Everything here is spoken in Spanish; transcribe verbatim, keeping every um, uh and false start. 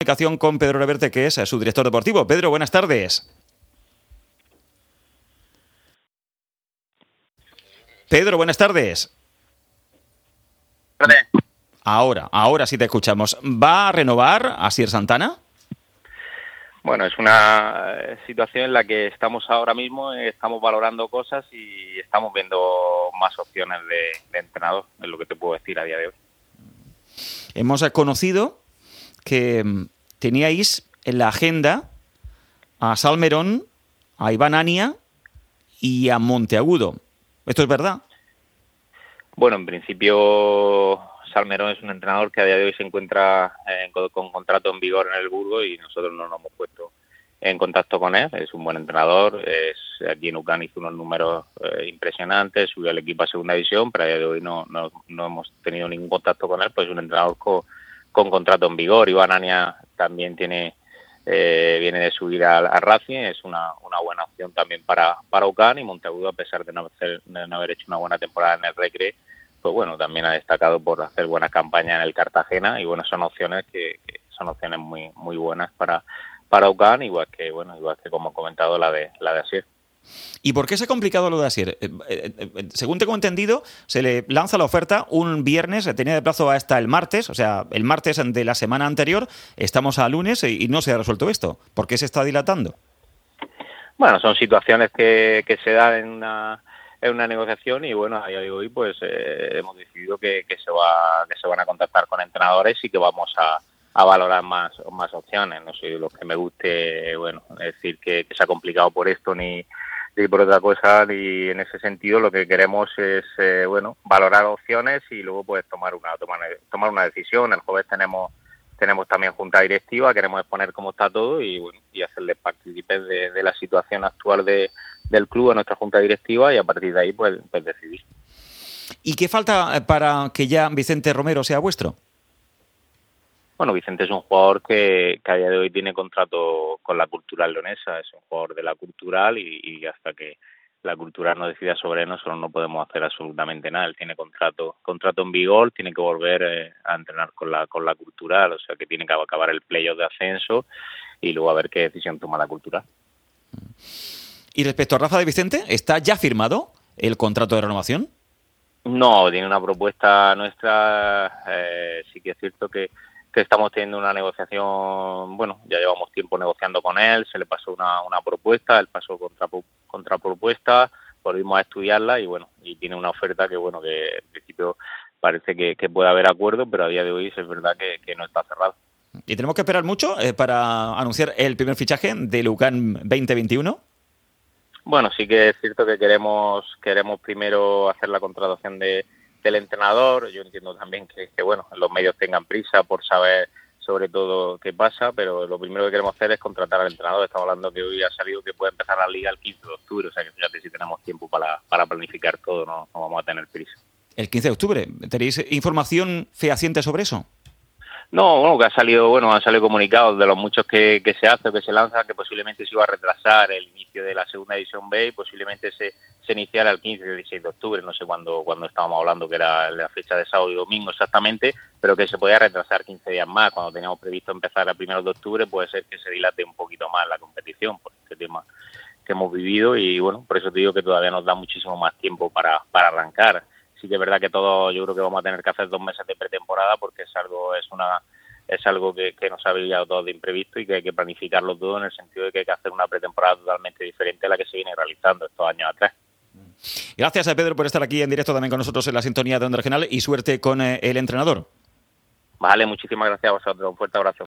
Comunicación con Pedro Reverte, que es su director deportivo. Pedro, buenas tardes. Pedro, buenas tardes. Tardes. Ahora, ahora sí te escuchamos. ¿Va a renovar Asier Santana? Bueno, es una situación en la que estamos ahora mismo, estamos valorando cosas y estamos viendo más opciones de, de entrenador, es lo que te puedo decir a día de hoy. Hemos conocido que teníais en la agenda a Salmerón, a Iván Ania y a Monteagudo. ¿Esto es verdad? Bueno, en principio Salmerón es un entrenador que a día de hoy se encuentra eh, con, con contrato en vigor en el Burgos y nosotros no nos hemos puesto en contacto con él. Es un buen entrenador, es, aquí en UCAN hizo unos números eh, impresionantes, subió al equipo a segunda división, pero a día de hoy no, no, no hemos tenido ningún contacto con él, pues es un entrenador con, con contrato en vigor. Iván Ania también tiene eh, viene de subir al a Racing, es una, una buena opción también para, para UCAN, y Monteagudo, a pesar de no, hacer, de no haber hecho una buena temporada en el Recre, pues bueno, también ha destacado por hacer buenas campañas en el Cartagena, y bueno, son opciones que, que son opciones muy muy buenas para para UCAN, igual que bueno, igual que como he comentado la de la de Asier. ¿Y por qué se ha complicado lo de Asier? Eh, eh, eh, según tengo entendido, se le lanza la oferta un viernes, se tenía de plazo hasta el martes, o sea, el martes de la semana anterior, estamos a lunes y no se ha resuelto esto. ¿Por qué se está dilatando? Bueno, son situaciones que, que se dan en una en una negociación y bueno, a día de hoy pues eh, hemos decidido que, que se va que se van a contactar con entrenadores y que vamos a, a valorar más más opciones. No soy de los que me guste, bueno, decir que, que se ha complicado por esto ni y por otra cosa, y en ese sentido lo que queremos es eh, bueno, valorar opciones y luego pues tomar una tomar, tomar una decisión. El jueves tenemos tenemos también junta directiva, queremos exponer cómo está todo y bueno, y hacerles partícipes de, de la situación actual de, del club a nuestra junta directiva, y a partir de ahí pues, pues decidir. ¿Y qué falta para que ya Vicente Romero sea vuestro? Bueno, Vicente es un jugador que, que a día de hoy tiene contrato con la Cultural leonesa, es un jugador de la Cultural y, y hasta que la Cultural no decida sobre él, nosotros no podemos hacer absolutamente nada. Él tiene contrato contrato en vigor, tiene que volver eh, a entrenar con la con la Cultural, o sea que tiene que acabar el playoff de ascenso y luego a ver qué decisión toma la Cultural. Y respecto a Rafa de Vicente, ¿está ya firmado el contrato de renovación? No, tiene una propuesta nuestra, eh, sí que es cierto que que estamos teniendo una negociación, bueno, ya llevamos tiempo negociando con él, se le pasó una, una propuesta, él pasó contra, contrapropuesta, volvimos a estudiarla y bueno, y tiene una oferta que bueno, que en principio parece que, que puede haber acuerdo, pero a día de hoy es verdad que, que no está cerrado. ¿Y tenemos que esperar mucho eh, para anunciar el primer fichaje del UCAN veinte veintiuno? Bueno, sí que es cierto que queremos queremos primero hacer la contratación de del entrenador. Yo entiendo también que, que bueno, los medios tengan prisa por saber sobre todo qué pasa, pero lo primero que queremos hacer es contratar al entrenador. Estamos hablando que hoy ha salido que puede empezar la liga el quince de octubre, o sea que fíjate, si tenemos tiempo para, para planificar todo, no, no vamos a tener prisa. El quince de octubre, ¿tenéis información fehaciente sobre eso? No, bueno, que ha salido, bueno, han salido comunicados de los muchos que, que se hace o que se lanzan, que posiblemente se iba a retrasar el inicio de la segunda edición B y posiblemente se, se iniciara el quince y dieciséis de octubre, no sé cuándo, cuándo estábamos hablando que era la fecha de sábado y domingo exactamente, pero que se podía retrasar quince días más. Cuando teníamos previsto empezar a primeros de octubre, puede ser que se dilate un poquito más la competición por este tema que hemos vivido y bueno, por eso te digo que todavía nos da muchísimo más tiempo para, para arrancar. Sí que es verdad que todo, yo creo que vamos a tener que hacer dos meses de pretemporada porque es algo, es una, es algo que, que nos ha brillado todo de imprevisto y que hay que planificarlo todo en el sentido de que hay que hacer una pretemporada totalmente diferente a la que se viene realizando estos años atrás. Gracias a Pedro por estar aquí en directo también con nosotros en la sintonía de Onda Regional y suerte con eh, el entrenador. Vale, muchísimas gracias a vosotros, un fuerte abrazo.